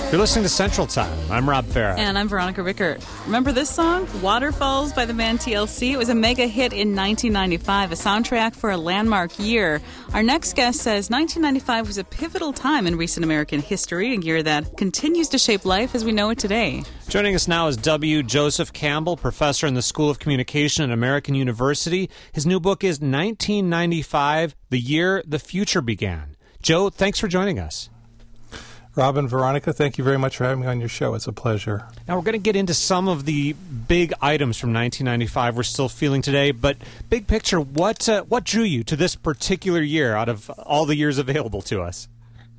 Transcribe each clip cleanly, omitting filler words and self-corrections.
You're listening to Central Time. I'm Rob Farah. And I'm Veronica Rickert. Remember this song, Waterfalls by the band TLC? It was a mega hit in 1995, a soundtrack for a landmark year. Our next guest says 1995 was a pivotal time in recent American history, a year that continues to shape life as we know it today. Joining us now is W. Joseph Campbell, professor in the School of Communication at American University. His new book is 1995, The Year the Future Began. Joe, thanks for joining us. Rob and Veronica, thank you very much for having me on your show. It's a pleasure. Now, we're going to get into some of the big items from 1995 we're still feeling today, but big picture, what drew you to this particular year out of all the years available to us?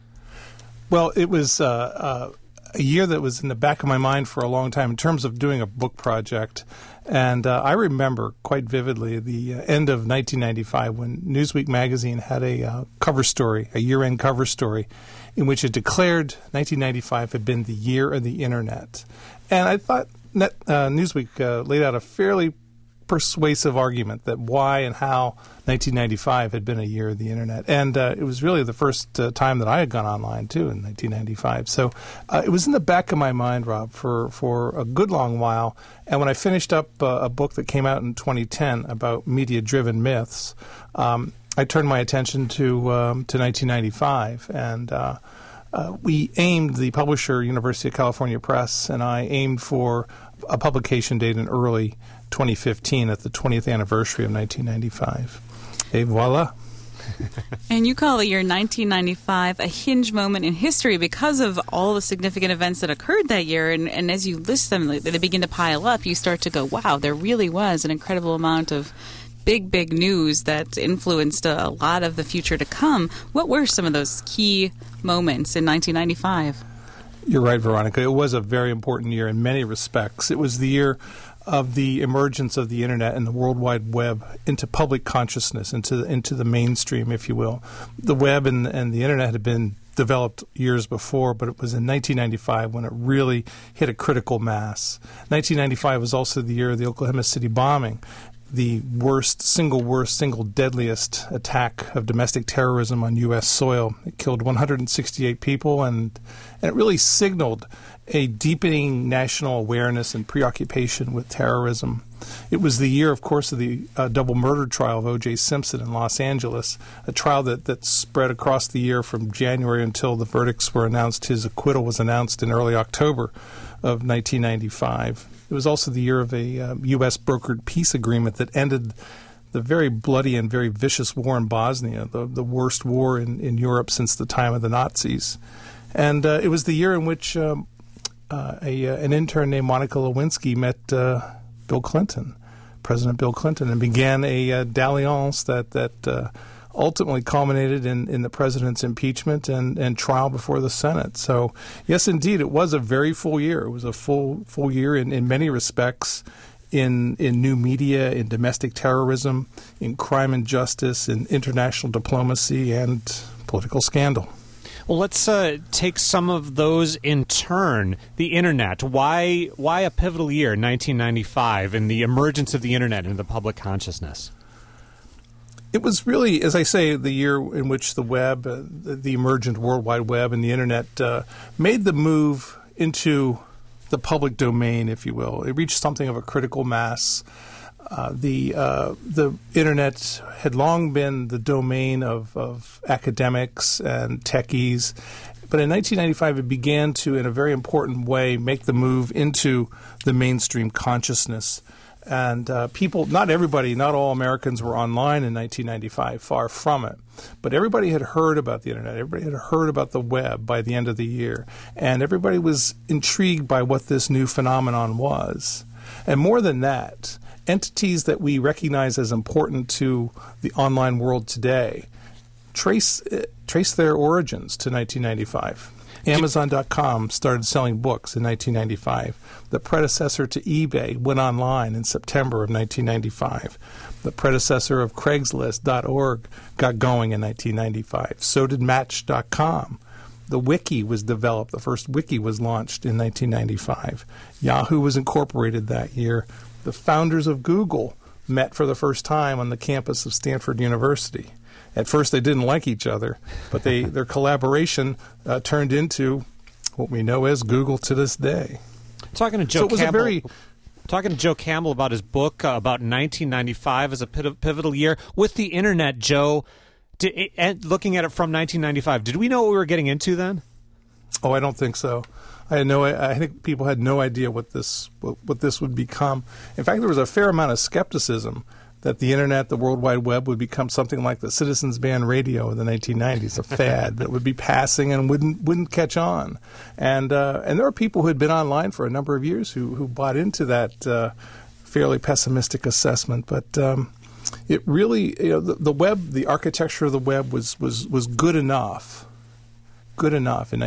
Well, it was a year that was in the back of my mind for a long time in terms of doing a book project. And I remember quite vividly the end of 1995 when Newsweek magazine had a cover story, a year-end cover story, in which it declared 1995 had been the year of the Internet. And I thought Newsweek laid out a fairly persuasive argument that why and how 1995 had been a year of the Internet. And it was really the first time that I had gone online, too, in 1995. So it was in the back of my mind, Rob, for a good long while. And when I finished up a book that came out in 2010 about media-driven myths, I turned my attention to 1995. And we aimed, the publisher, University of California Press, and I aimed for a publication date in early 2015 at the 20th anniversary of 1995. Et voila. And you call the year 1995 a hinge moment in history because of all the significant events that occurred that year. And as you list them, they begin to pile up. You start to go, wow, there really was an incredible amount of big news that influenced a lot of the future to come. What were some of those key moments in 1995? You're right, Veronica. It was a very important year in many respects. It was the year of the emergence of the Internet and the World Wide Web into public consciousness, into the mainstream, if you will. The web and the Internet had been developed years before, but it was in 1995 when it really hit a critical mass. 1995 was also the year of the Oklahoma City bombing, the single deadliest attack of domestic terrorism on U.S. soil. It killed 168 people, and it really signaled a deepening national awareness and preoccupation with terrorism. It was the year, of course, of the double murder trial of O.J. Simpson in Los Angeles, a trial that spread across the year from January until the verdicts were announced. His acquittal was announced in early October of 1995. It was also the year of a U.S. brokered peace agreement that ended the very bloody and very vicious war in Bosnia, the worst war in Europe since the time of the Nazis. And it was the year in which an intern named Monica Lewinsky met Bill Clinton, President Bill Clinton, and began a dalliance that ultimately culminated in the president's impeachment and trial before the Senate. So, yes, indeed, it was a very full year. It was a full year in many respects in new media, in domestic terrorism, in crime and justice, in international diplomacy, and political scandal. Well, let's take some of those in turn. The Internet. Why a pivotal year, 1995, and the emergence of the Internet into the public consciousness? It was really, as I say, the year in which the web, the emergent World Wide Web and the Internet made the move into the public domain, if you will. It reached something of a critical mass. The Internet had long been the domain of academics and techies, but in 1995 it began to, in a very important way, make the move into the mainstream consciousness. And people, not everybody, not all Americans were online in 1995, far from it. But everybody had heard about the Internet. Everybody had heard about the web by the end of the year. And everybody was intrigued by what this new phenomenon was. And more than that, entities that we recognize as important to the online world today trace their origins to 1995. Amazon.com started selling books in 1995. The predecessor to eBay went online in September of 1995. The predecessor of Craigslist.org got going in 1995. So did Match.com. The Wiki was developed. The first Wiki was launched in 1995. Yahoo was incorporated that year. The founders of Google met for the first time on the campus of Stanford University. At first, they didn't like each other, but their collaboration turned into what we know as Google to this day. Talking to Joe Campbell about his book about 1995 as a pivotal year with the internet. Joe, looking at it from 1995, did we know what we were getting into then? Oh, I don't think so. I think people had no idea what this would become. In fact, there was a fair amount of skepticism that the internet, the World Wide Web, would become something like the Citizens Band radio in the 1990s, a fad that would be passing and wouldn't catch on. And there are people who had been online for a number of years who bought into that fairly pessimistic assessment. But it really, the web, the architecture of the web was good enough in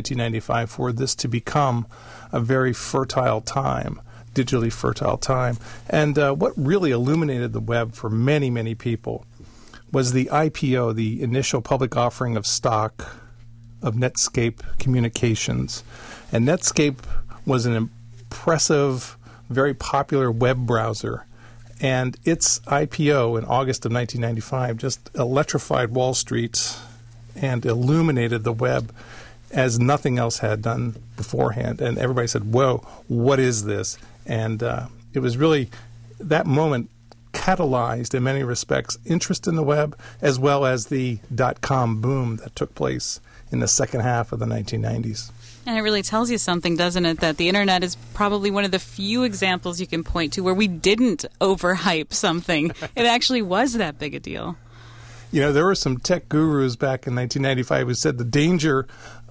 1995 for this to become a very fertile time. Digitally fertile time. And what really illuminated the web for many, many people was the IPO, the initial public offering of stock of Netscape Communications. And Netscape was an impressive, very popular web browser. And its IPO in August of 1995 just electrified Wall Street and illuminated the web as nothing else had done beforehand. And everybody said, whoa, what is this? And it was really that moment catalyzed, in many respects, interest in the web, as well as the dot-com boom that took place in the second half of the 1990s. And it really tells you something, doesn't it, that the internet is probably one of the few examples you can point to where we didn't overhype something. It actually was that big a deal. There were some tech gurus back in 1995 who said the danger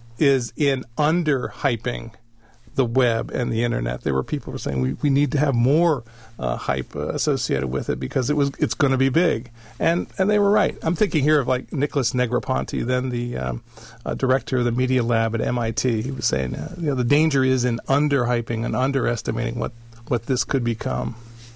is in underhyping the web and the internet. There were people who were saying we need to have more hype associated with it because it's going to be big, and they were right. I'm thinking here of like Nicholas Negroponte, then the director of the Media Lab at MIT. He was saying the danger is in underhyping and underestimating what this could become.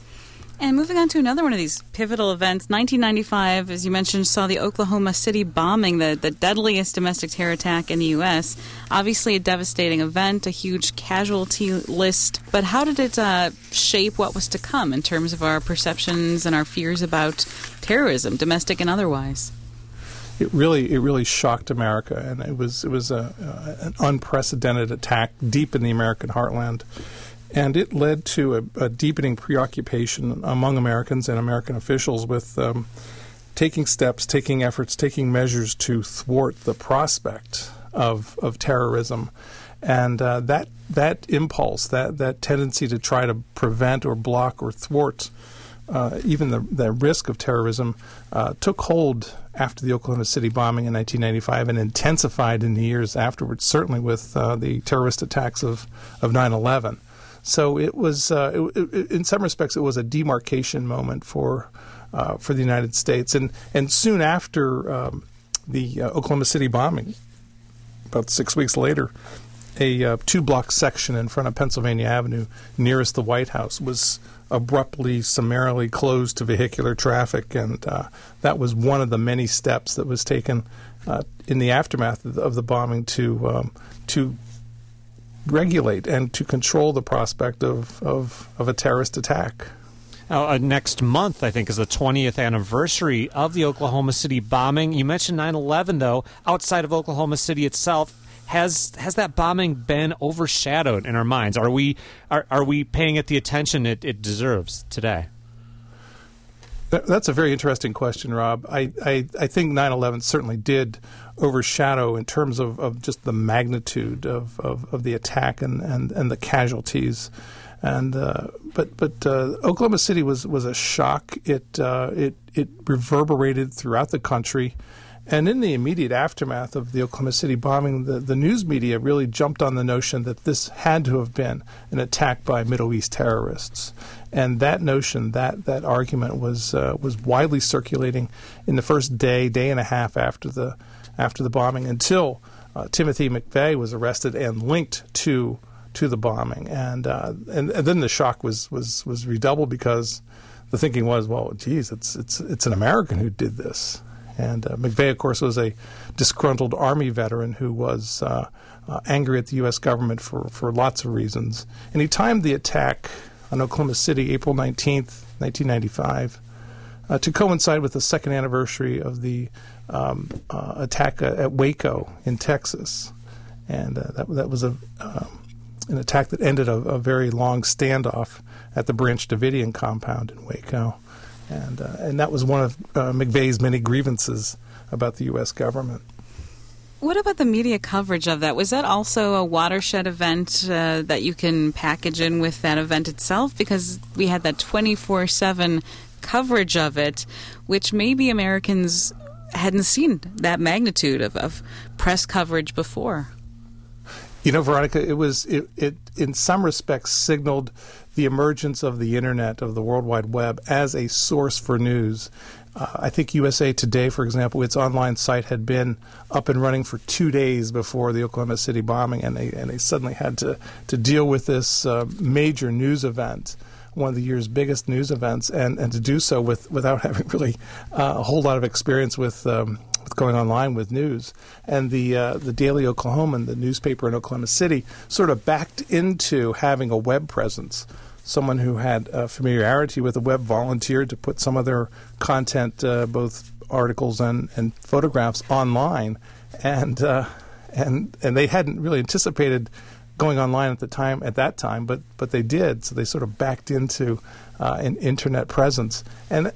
And moving on to another one of these pivotal events, 1995, as you mentioned, saw the Oklahoma City bombing, the deadliest domestic terror attack in the U.S. Obviously a devastating event, a huge casualty list. But how did it shape what was to come in terms of our perceptions and our fears about terrorism, domestic and otherwise? It really shocked America, and it was an unprecedented attack deep in the American heartland. And it led to a deepening preoccupation among Americans and American officials with taking steps, taking efforts, taking measures to thwart the prospect of terrorism. And that impulse, that tendency to try to prevent or block or thwart even the risk of terrorism took hold after the Oklahoma City bombing in 1995 and intensified in the years afterwards, certainly with the terrorist attacks of 9/11. So it was, in some respects, it was a demarcation moment for the United States. And soon after the Oklahoma City bombing, about 6 weeks later, a 2-block section in front of Pennsylvania Avenue nearest the White House was abruptly, summarily closed to vehicular traffic. And that was one of the many steps that was taken in the aftermath of the bombing to regulate and to control the prospect of a terrorist attack. Next month, I think, is the 20th anniversary of the Oklahoma City bombing. You mentioned 9/11, though. Outside of Oklahoma City itself, has that bombing been overshadowed in our minds? Are we paying it the attention it deserves today? That's a very interesting question, Rob. I think 9/11 certainly did overshadow in terms of just the magnitude of the attack and the casualties. And but Oklahoma City was a shock. It reverberated throughout the country. And in the immediate aftermath of the Oklahoma City bombing, the news media really jumped on the notion that this had to have been an attack by Middle East terrorists. And that notion, that argument was widely circulating in the first day and a half after the bombing, until Timothy McVeigh was arrested and linked to the bombing. And then the shock was redoubled, because the thinking was, well, geez, it's an American who did this. And McVeigh, of course, was a disgruntled Army veteran who was angry at the U.S. government for lots of reasons. And he timed the attack on Oklahoma City, April 19th, 1995, to coincide with the second anniversary of the attack at Waco in Texas. and that was an attack that ended a very long standoff at the Branch Davidian compound in Waco, and that was one of McVeigh's many grievances about the U.S. government. What about the media coverage of that? Was that also a watershed event that you can package in with that event itself? Because we had that 24/7 coverage of it, which maybe Americans hadn't seen that magnitude of press coverage before. You know, Veronica, it in some respects signaled the emergence of the Internet, of the World Wide Web, as a source for news. I think USA Today, for example, its online site had been up and running for 2 days before the Oklahoma City bombing, and they suddenly had to deal with this major news event, one of the year's biggest news events, and to do so without having really a whole lot of experience with going online with news. And the Daily Oklahoman, the newspaper in Oklahoma City, sort of backed into having a web presence. Someone who had familiarity with the web volunteered to put some of their content, both articles and photographs, online, and they hadn't really anticipated going online at that time, but they did. So they sort of backed into an internet presence, and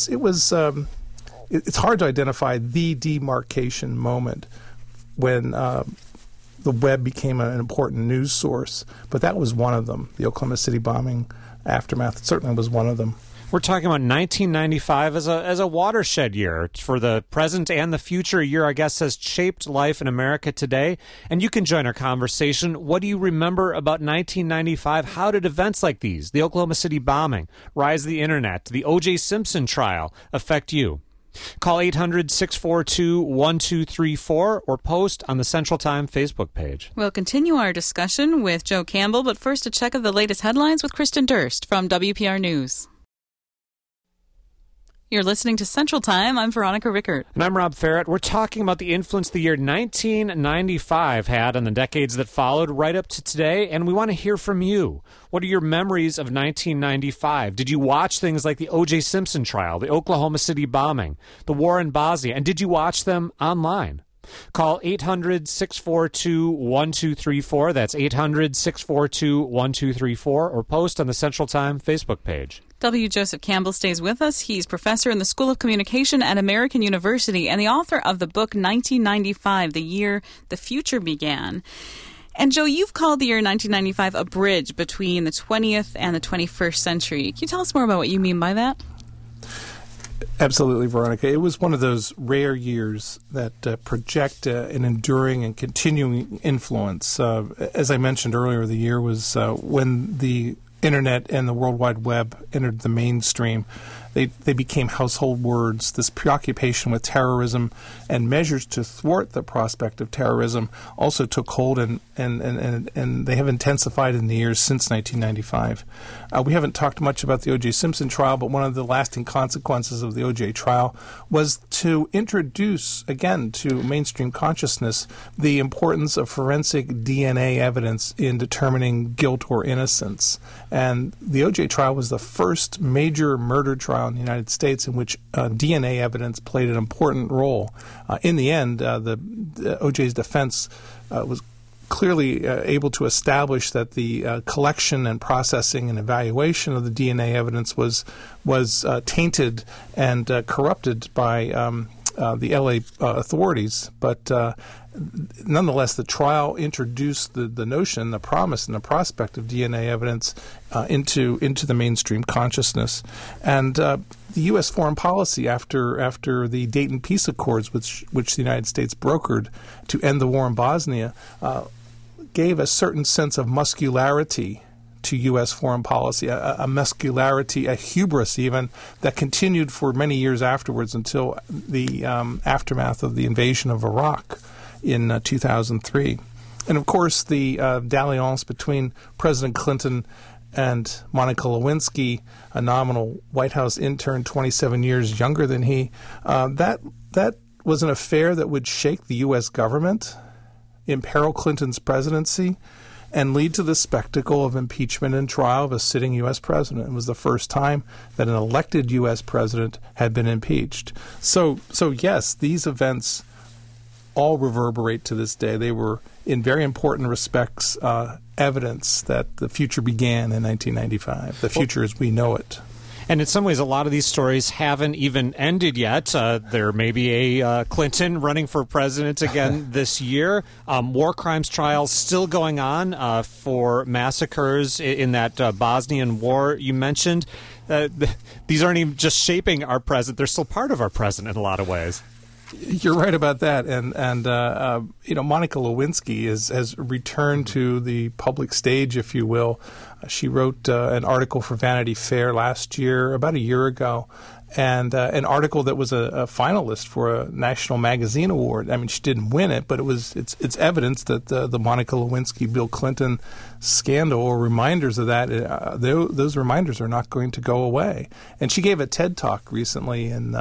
it's hard to identify the demarcation moment when the web became an important news source, but that was one of them. The Oklahoma City bombing aftermath certainly was one of them. We're talking about 1995 as a watershed year for the present and the future. A year, I guess, has shaped life in America today. And you can join our conversation. What do you remember about 1995? How did events like these, the Oklahoma City bombing, rise of the Internet, the O.J. Simpson trial, affect you? Call 800-642-1234 or post on the Central Time Facebook page. We'll continue our discussion with Joe Campbell, but first a check of the latest headlines with Kristen Durst from WPR News. You're listening to Central Time. I'm Veronica Rickert. And I'm Rob Ferrett. We're talking about the influence the year 1995 had on the decades that followed right up to today, and we want to hear from you. What are your memories of 1995? Did you watch things like the O.J. Simpson trial, the Oklahoma City bombing, the war in Bosnia, and did you watch them online? Call 800-642-1234. That's 800-642-1234, or post on the Central Time Facebook page. W. Joseph Campbell stays with us. He's professor in the School of Communication at American University and the author of the book 1995, The Year the Future Began. And Joe, you've called the year 1995 a bridge between the 20th and the 21st century. Can you tell us more about what you mean by that? Absolutely, Veronica. It was one of those rare years that project an enduring and continuing influence. As I mentioned earlier, the year was when the Internet and the World Wide Web entered the mainstream. They became household words. This preoccupation with terrorism and measures to thwart the prospect of terrorism also took hold, and they have intensified in the years since 1995. We haven't talked much about the O.J. Simpson trial, but one of the lasting consequences of the O.J. trial was to introduce, again, to mainstream consciousness the importance of forensic DNA evidence in determining guilt or innocence. And the O.J. trial was the first major murder trial in the United States in which DNA evidence played an important role. In the end, the O.J.'s defense was clearly able to establish that the collection and processing and evaluation of the DNA evidence was tainted and corrupted by the L.A. authorities. But nonetheless, the trial introduced the notion, the promise, and the prospect of DNA evidence into the mainstream consciousness. And the U.S. foreign policy after the Dayton Peace Accords, which the United States brokered to end the war in Bosnia, gave a certain sense of muscularity to U.S. foreign policy, a muscularity, a hubris even, that continued for many years afterwards until the aftermath of the invasion of Iraq in 2003. And, of course, the dalliance between President Clinton and Monica Lewinsky, a nominal White House intern 27 years younger than he, that was an affair that would shake the U.S. government, imperil Clinton's presidency, and lead to the spectacle of impeachment and trial of a sitting U.S. president. It was the first time that an elected U.S. president had been impeached. So yes, these events all reverberate to this day. They were, in very important respects, evidence that the future began in 1995, the future as we know it. And in some ways, a lot of these stories haven't even ended yet. There may be a Clinton running for president again this year. War crimes trials still going on for massacres in that Bosnian war you mentioned. These aren't even just shaping our present; they're still part of our present in a lot of ways. You're right about that, and Monica Lewinsky has returned to the public stage, if you will. She wrote an article for Vanity Fair last year, about a year ago, and an article that was a finalist for a national magazine award. I mean, she didn't win it, but it's evidence that the Monica Lewinsky Bill Clinton scandal, or reminders of that, those reminders are not going to go away. And she gave a TED Talk recently in.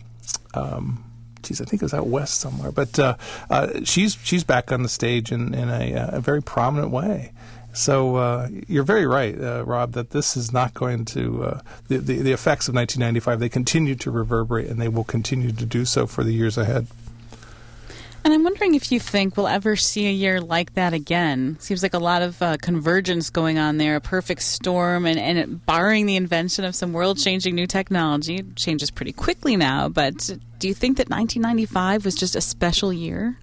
I think it was out west somewhere, but she's back on the stage in a very prominent way. So you're very right, Rob, that this is not going to the effects of 1995. They continue to reverberate, and they will continue to do so for the years ahead. And I'm wondering if you think we'll ever see a year like that again. Seems like a lot of convergence going on there, a perfect storm, and barring the invention of some world-changing new technology. It changes pretty quickly now, but do you think that 1995 was just a special year?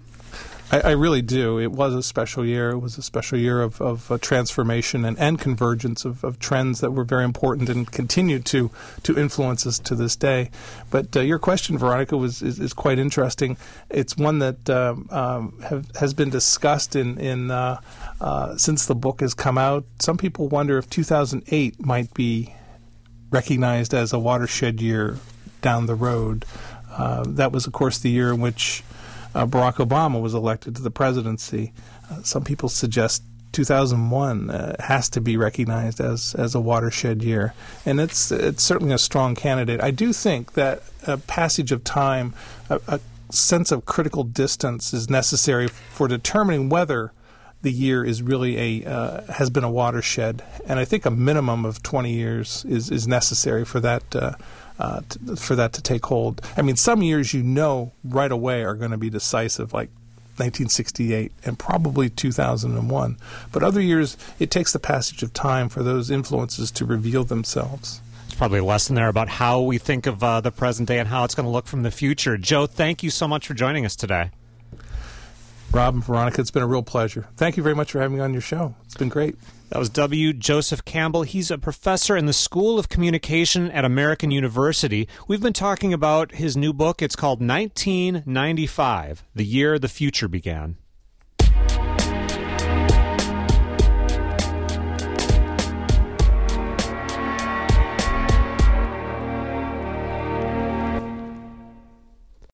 I really do. It was a special year. It was a special year of transformation and convergence of trends that were very important and continue to influence us to this day. But your question, Veronica, is quite interesting. It's one that has been discussed in since the book has come out. Some people wonder if 2008 might be recognized as a watershed year down the road. That was, of course, the year in which Barack Obama was elected to the presidency. Some people suggest 2001 has to be recognized as a watershed year, and it's certainly a strong candidate. I do think that a passage of time, a sense of critical distance, is necessary for determining whether the year is really has been a watershed, and I think a minimum of 20 years is necessary for that. For that to take hold. I mean, some years right away are going to be decisive, like 1968 and probably 2001. But other years, it takes the passage of time for those influences to reveal themselves. There's probably a lesson there about how we think of the present day and how it's going to look from the future. Joe, thank you so much for joining us today. Rob and Veronica, it's been a real pleasure. Thank you very much for having me on your show. It's been great. That was W. Joseph Campbell. He's a professor in the School of Communication at American University. We've been talking about his new book. It's called 1995, The Year the Future Began.